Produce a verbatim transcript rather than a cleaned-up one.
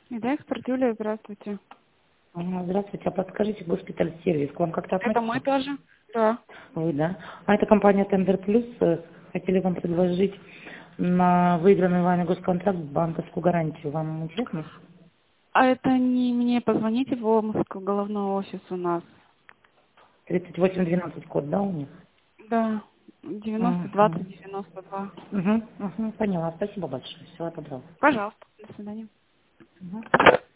Да, эксперт Юлия, здравствуйте. А, Здравствуйте, а подскажите, госпиталь сервис, к вам как-то Это мы относится? тоже? Да. Вы, да? А это компания Тендер Плюс. э, Хотели вам предложить на выигранный вами госконтракт банковскую гарантию. Вам интересно? А это не мне, позвоните в Омск, в головной офис у нас. тридцать восемь двенадцать код, да, у них? Да, девяносто Угу. двадцать девяносто два. Угу, угу, поняла. Спасибо большое. Всего доброго. Пожалуйста, до свидания. Мгм.